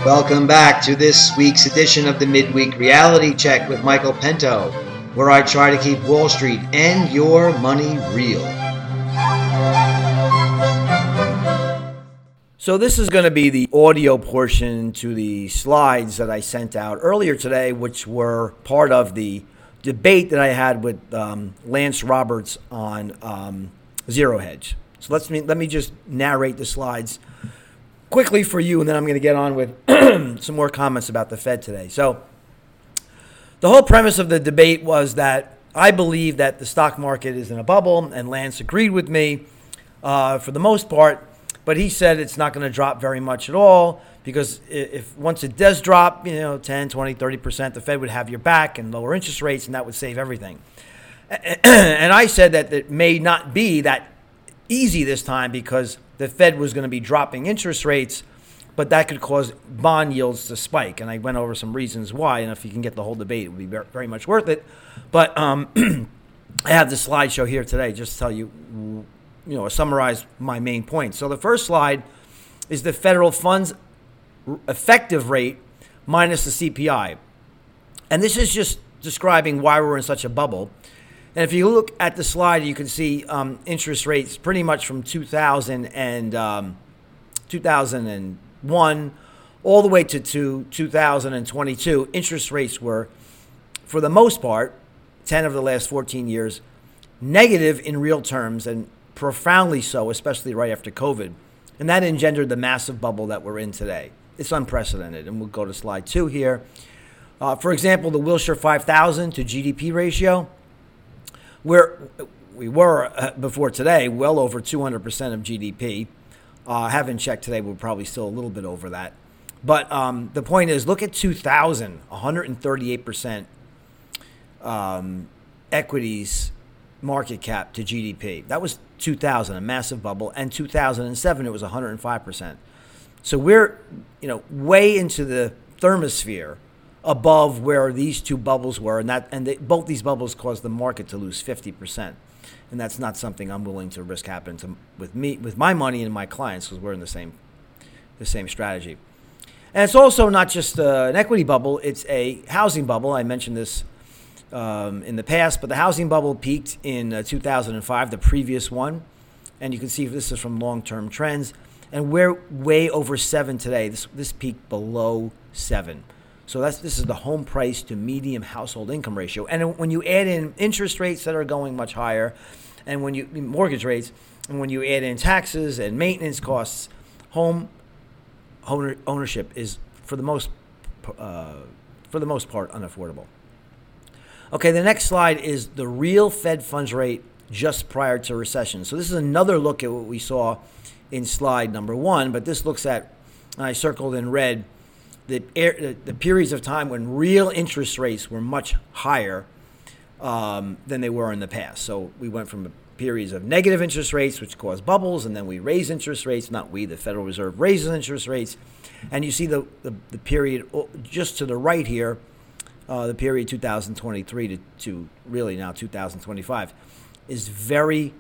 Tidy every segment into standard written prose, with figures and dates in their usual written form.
Welcome back to this week's edition of the Midweek Reality Check with Michael Pinto, where I try to keep Wall Street and your money real. So this is going to be the audio portion to the slides that I sent out earlier today, which were part of the debate that I had with Lance Roberts on Zero Hedge. So let me just narrate the slides quickly for you, and then I'm going to get on with some more comments about the Fed today. So the whole premise of the debate was that I believe that the stock market is in a bubble, and Lance agreed with me for the most part, but he said it's not going to drop very much at all because if once it does drop, 10, 20, 30%, the Fed would have your back and lower interest rates, and that would save everything. And I said that it may not be that easy this time because the Fed was going to be dropping interest rates, but that could cause bond yields to spike. And I went over some reasons why, and if you can get the whole debate, it would be very much worth it. But I have the slideshow here today just to tell you, summarize my main points. So the first slide is the federal funds effective rate minus the CPI. And this is just describing why we're in such a bubble. And if you look at the slide, you can see interest rates pretty much from 2001 all the way to 2022. Interest rates were, for the most part, 10 of the last 14 years, negative in real terms and profoundly so, especially right after COVID. And that engendered the massive bubble that we're in today. It's unprecedented. And we'll go to slide 2 here. For example, the Wilshire 5000 to GDP ratio, where we were before today, well over 200% of GDP. Haven't checked today, we're probably still a little bit over that. But the point is, look at 2000, 138% equities market cap to GDP. That was 2000, a massive bubble. And 2007, it was 105%. So we're, way into the thermosphere above where these two bubbles were, both these bubbles caused the market to lose 50%, and that's not something I'm willing to risk happen with my money and my clients because we're in the same strategy. And it's also not just an equity bubble; it's a housing bubble. I mentioned this in the past, but the housing bubble peaked in 2005, the previous one, and you can see this is from long-term trends, and we're way over 7 today. This peaked below 7. So this is the home price to median household income ratio. And when you add in interest rates that are going much higher, and mortgage rates, and when you add in taxes and maintenance costs, home ownership is for the most part unaffordable. Okay, the next slide is the real Fed funds rate just prior to recession. So this is another look at what we saw in slide number 1, but this looks at, and I circled in red, the periods of time when real interest rates were much higher than they were in the past. So we went from periods of negative interest rates, which caused bubbles, and then we raised interest rates. Not we, the Federal Reserve raises interest rates. And you see the period just to the right here, the period 2023 to really now 2025, is very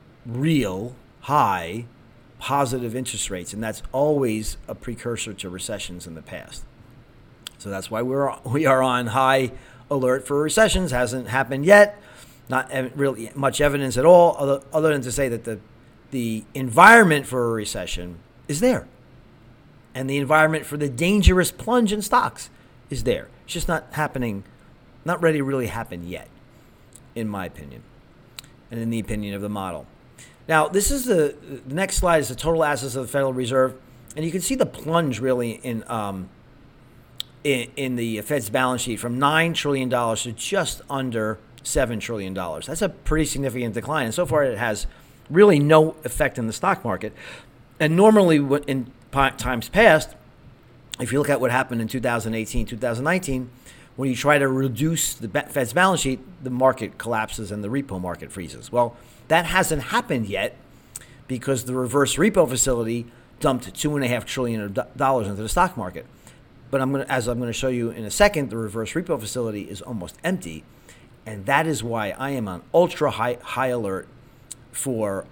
real, high, positive interest rates, and that's always a precursor to recessions in the past. So that's why we are on high alert for recessions. Hasn't happened yet. Not really much evidence at all, other than to say that the environment for a recession is there, and the environment for the dangerous plunge in stocks is there. It's just not happening, not ready to really happen yet, in my opinion, and in the opinion of the model. Now, this is the next slide is the total assets of the Federal Reserve, and you can see the plunge really in the Fed's balance sheet from $9 trillion to just under $7 trillion. That's a pretty significant decline, and so far it has really no effect in the stock market. And normally in times past, if you look at what happened in 2018, 2019, when you try to reduce the Fed's balance sheet, the market collapses and the repo market freezes. Well, that hasn't happened yet because the reverse repo facility dumped $2.5 trillion into the stock market. But as I'm going to show you in a second, the reverse repo facility is almost empty, and that is why I am on ultra high alert for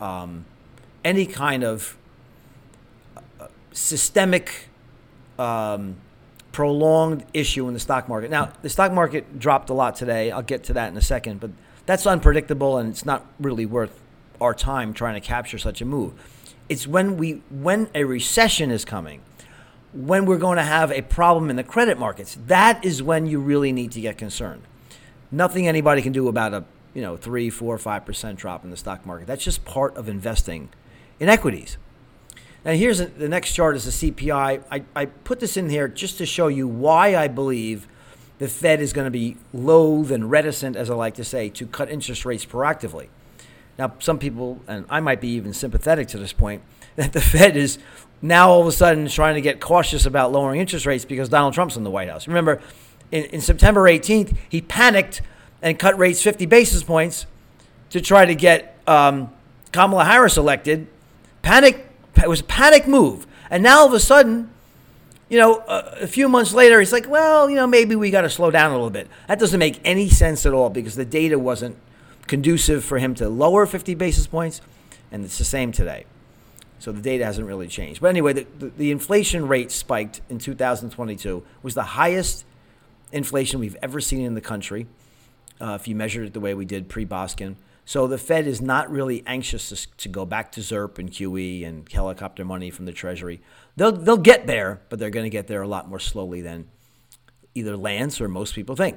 any kind of systemic prolonged issue in the stock market. Now, the stock market dropped a lot today. I'll get to that in a second, but that's unpredictable, and it's not really worth our time trying to capture such a move. It's when a recession is coming, when we're going to have a problem in the credit markets, that is when you really need to get concerned. Nothing anybody can do about a 3, 4, 5% drop in the stock market. That's just part of investing in equities. Now here's the next chart is the CPI. I put this in here just to show you why I believe the Fed is going to be loath and reticent, as I like to say, to cut interest rates proactively. Now, some people, and I might be even sympathetic to this point, that the Fed is now all of a sudden trying to get cautious about lowering interest rates because Donald Trump's in the White House. Remember, in September 18th, he panicked and cut rates 50 basis points to try to get Kamala Harris elected. It was a panic move. And now all of a sudden, a few months later, he's like, well, maybe we got to slow down a little bit. That doesn't make any sense at all because the data wasn't conducive for him to lower 50 basis points, and it's the same today. So the data hasn't really changed. But anyway, the inflation rate spiked in 2022. Was the highest inflation we've ever seen in the country, if you measured it the way we did pre-Boskin. So the Fed is not really anxious to go back to ZIRP and QE and helicopter money from the Treasury. They'll get there, but they're going to get there a lot more slowly than either Lance or most people think.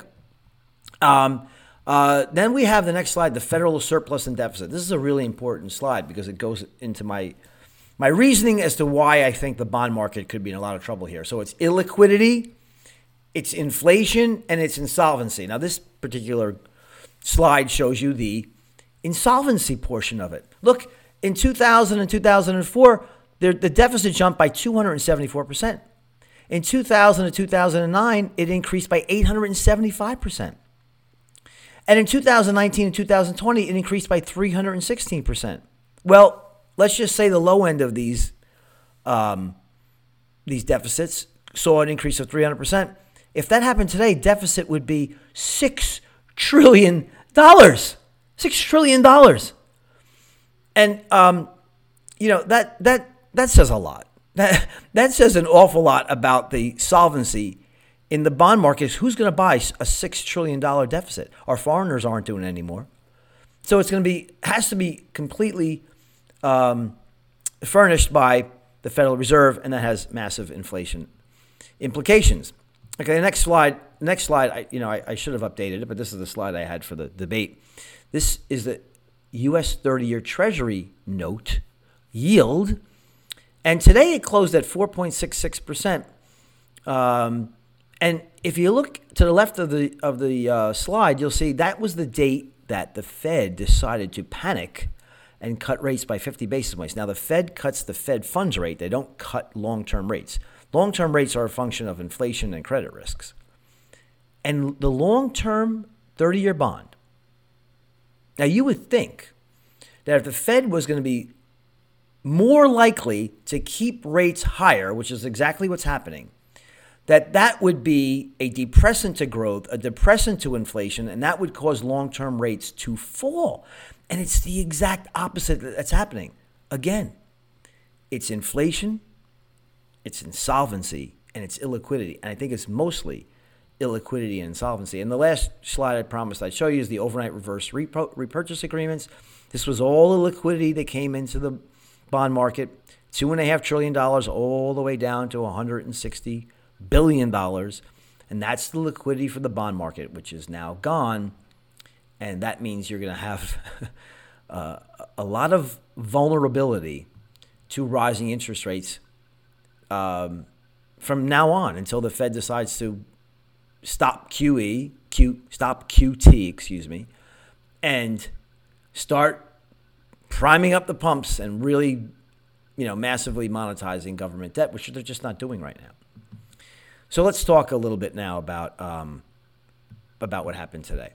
Then we have the next slide, the federal surplus and deficit. This is a really important slide because it goes into my reasoning as to why I think the bond market could be in a lot of trouble here. So it's illiquidity, it's inflation, and it's insolvency. Now, this particular slide shows you the insolvency portion of it. Look, in 2000 and 2004, the deficit jumped by 274%. In 2000 and 2009, it increased by 875%. And in 2019 and 2020, it increased by 316%. Well, let's just say the low end of these deficits saw an increase of 300%. If that happened today, deficit would be $6 trillion. $6 trillion. And, that says a lot. That says an awful lot about the solvency in the bond markets. Who's going to buy a $6 trillion deficit? Our foreigners aren't doing it anymore. So it's has to be completely furnished by the Federal Reserve, and that has massive inflation implications. Okay, the next slide. I should have updated it, but this is the slide I had for the debate. This is the U.S. 30-year Treasury note yield, and today it closed at 4.66%. And if you look to the left of the slide, you'll see that was the date that the Fed decided to panic and cut rates by 50 basis points. Now, the Fed cuts the Fed funds rate. They don't cut long-term rates. Long-term rates are a function of inflation and credit risks. And the long-term 30-year bond. Now, you would think that if the Fed was going to be more likely to keep rates higher, which is exactly what's happening, that would be a depressant to growth, a depressant to inflation, and that would cause long-term rates to fall. And it's the exact opposite that's happening. Again, it's inflation, it's insolvency, and it's illiquidity. And I think it's mostly illiquidity and insolvency. And the last slide I promised I'd show you is the overnight reverse repurchase agreements. This was all the liquidity that came into the bond market, $2.5 trillion all the way down to $160 billion. And that's the liquidity for the bond market, which is now gone. And that means you're going to have a lot of vulnerability to rising interest rates from now on until the Fed decides to stop stop QT, and start priming up the pumps and really, massively monetizing government debt, which they're just not doing right now. So let's talk a little bit now about what happened today.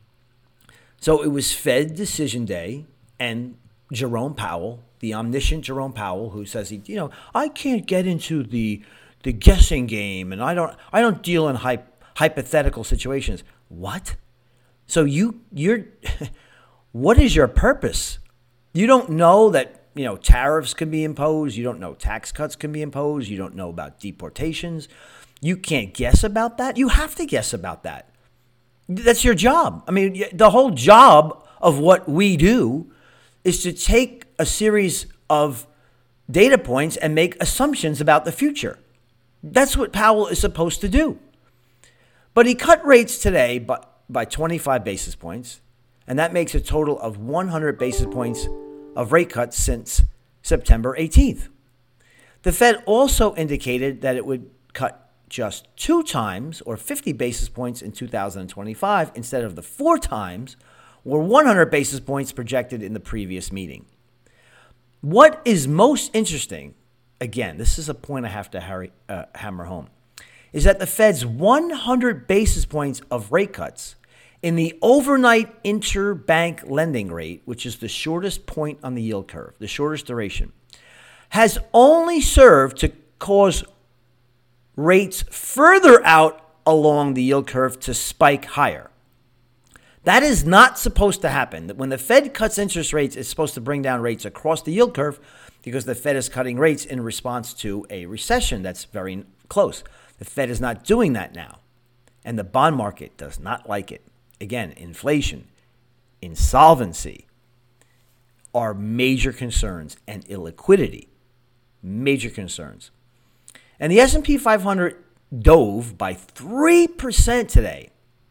So it was Fed decision day, and Jerome Powell, the omniscient Jerome Powell, who says I can't get into the guessing game, and I don't deal in hypothetical situations. What? So you're what is your purpose? You don't know that tariffs can be imposed. You don't know tax cuts can be imposed. You don't know about deportations. You can't guess about that. You have to guess about that. That's your job. I mean, the whole job of what we do is to take a series of data points and make assumptions about the future. That's what Powell is supposed to do. But he cut rates today by 25 basis points, and that makes a total of 100 basis points of rate cuts since September 18th. The Fed also indicated that it would cut just 2 times or 50 basis points in 2025 instead of the 4 times or 100 basis points projected in the previous meeting. What is most interesting, again, this is a point I have to hammer home, is that the Fed's 100 basis points of rate cuts in the overnight interbank lending rate, which is the shortest point on the yield curve, the shortest duration, has only served to cause rates further out along the yield curve to spike higher. That is not supposed to happen. When the Fed cuts interest rates, it's supposed to bring down rates across the yield curve because the Fed is cutting rates in response to a recession that's very close. The Fed is not doing that now, and the bond market does not like it. Again, inflation, insolvency are major concerns, and illiquidity, major concerns. And the S&P 500 dove by 3% today.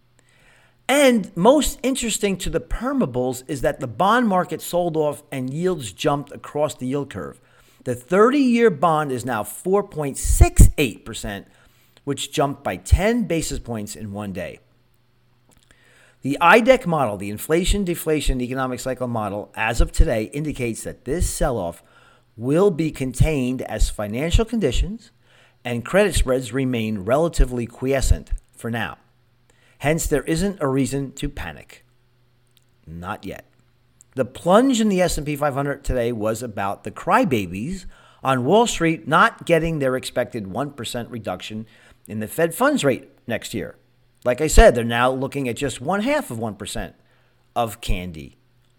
And most interesting to the permables is that the bond market sold off and yields jumped across the yield curve. The 30-year bond is now 4.68%, which jumped by 10 basis points in one day. The IDEC model, the inflation, deflation, economic cycle model, as of today indicates that this sell-off will be contained as financial conditions and credit spreads remain relatively quiescent for now. Hence, there isn't a reason to panic. Not yet. The plunge in the S&P 500 today was about the crybabies on Wall Street not getting their expected 1% reduction in the Fed funds rate next year. Like I said, they're now looking at just 0.5% of candy.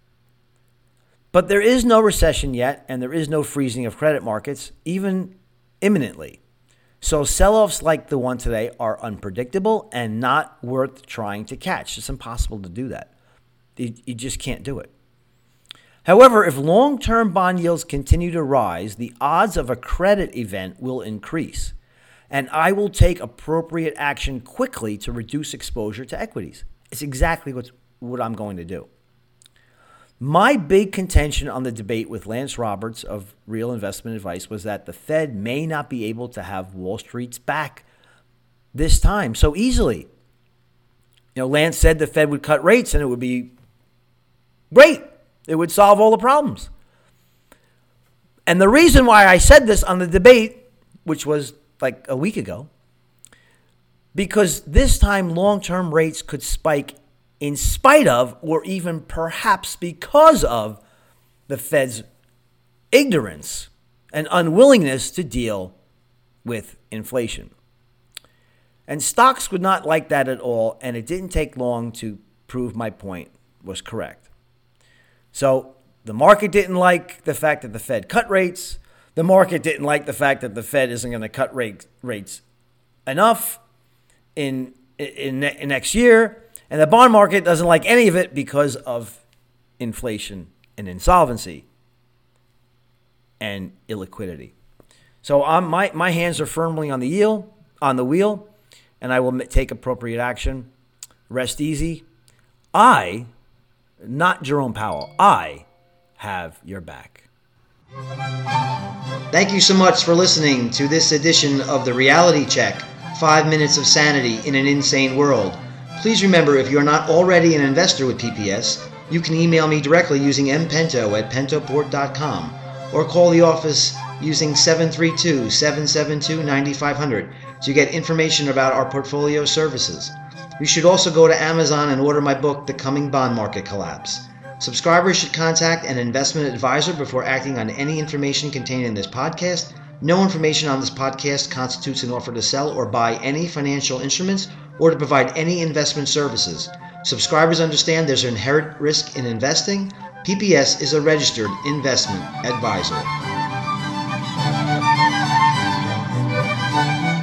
But there is no recession yet, and there is no freezing of credit markets, even imminently. So sell-offs like the one today are unpredictable and not worth trying to catch. It's impossible to do that. You just can't do it. However, if long-term bond yields continue to rise, the odds of a credit event will increase, and I will take appropriate action quickly to reduce exposure to equities. It's exactly what I'm going to do. My big contention on the debate with Lance Roberts of Real Investment Advice was that the Fed may not be able to have Wall Street's back this time so easily. Lance said the Fed would cut rates and it would be great. It would solve all the problems. And the reason why I said this on the debate, which was like a week ago, because this time long-term rates could spike in spite of, or even perhaps because of, the Fed's ignorance and unwillingness to deal with inflation. And stocks would not like that at all, and it didn't take long to prove my point was correct. So the market didn't like the fact that the Fed cut rates. The market didn't like the fact that the Fed isn't going to cut rates enough in next year. And the bond market doesn't like any of it because of inflation and insolvency and illiquidity. So my hands are firmly on the wheel, and I will take appropriate action. Rest easy. Not Jerome Powell, I have your back. Thank you so much for listening to this edition of the Reality Check, 5 Minutes of Sanity in an Insane World. Please remember, if you're not already an investor with PPS, you can email me directly using mpento@pentoport.com or call the office using 732-772-9500 to get information about our portfolio services. You should also go to Amazon and order my book, The Coming Bond Market Collapse. Subscribers should contact an investment advisor before acting on any information contained in this podcast. No information on this podcast constitutes an offer to sell or buy any financial instruments or to provide any investment services. Subscribers understand there's an inherent risk in investing. PPS is a registered investment advisor.